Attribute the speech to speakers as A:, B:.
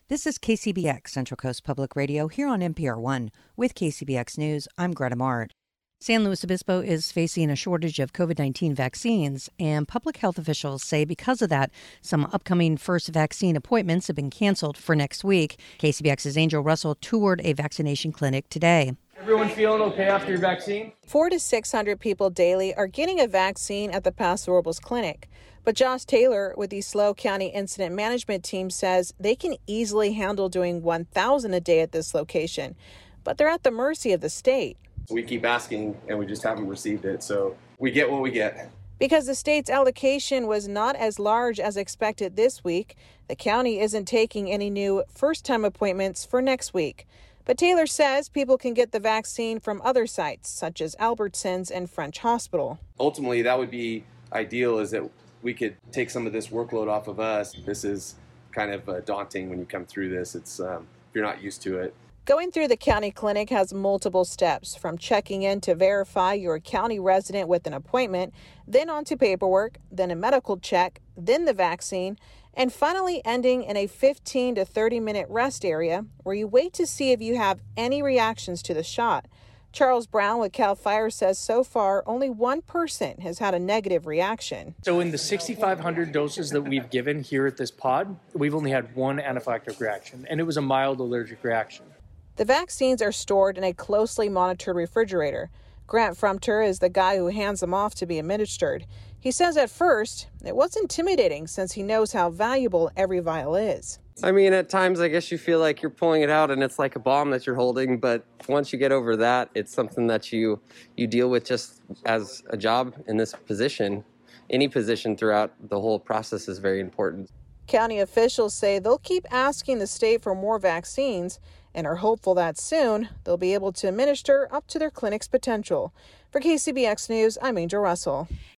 A: This is KCBX, Central Coast Public Radio, here on NPR One. With KCBX News, I'm Greta Mart. San Luis Obispo is facing a shortage of COVID-19 vaccines, and public health officials say because of that, some upcoming first vaccine appointments have been canceled for next week. KCBX's Angel Russell toured a vaccination clinic today.
B: Everyone feeling okay after your vaccine?
C: 400 to 600 people daily are getting a vaccine at the Paso Robles Clinic. But Josh Taylor with the SLO County Incident Management Team says they can easily handle doing 1,000 a day at this location, but they're at the mercy of the state.
D: We keep asking and we just haven't received it, so we get what we get.
C: Because the state's allocation was not as large as expected this week, the county isn't taking any new first-time appointments for next week. But Taylor says people can get the vaccine from other sites, such as Albertsons and French Hospital.
D: Ultimately, that would be ideal, is that we could take some of this workload off of us. This is kind of daunting when you come through this. It's if you're not used to it.
C: Going through the county clinic has multiple steps, from checking in to verify you're a county resident with an appointment, then on to paperwork, then a medical check, then the vaccine, and finally ending in a 15 to 30-minute rest area where you wait to see if you have any reactions to the shot. Charles Brown with CAL FIRE says so far only one person has had a negative reaction.
B: So in the 6,500 doses that we've given here at this pod, we've only had one anaphylactic reaction, and it was a mild allergic reaction.
C: The vaccines are stored in a closely monitored refrigerator. Grant Frumter is the guy who hands them off to be administered. He says at first it was intimidating since he knows how valuable every vial is.
E: I mean, at times I guess you feel like you're pulling it out and it's like a bomb that you're holding, but once you get over that, it's something that you deal with just as a job in this position. Any position throughout the whole process is very important.
C: County officials say they'll keep asking the state for more vaccines and are hopeful that soon they'll be able to administer up to their clinic's potential. For KCBX News, I'm Angel Russell.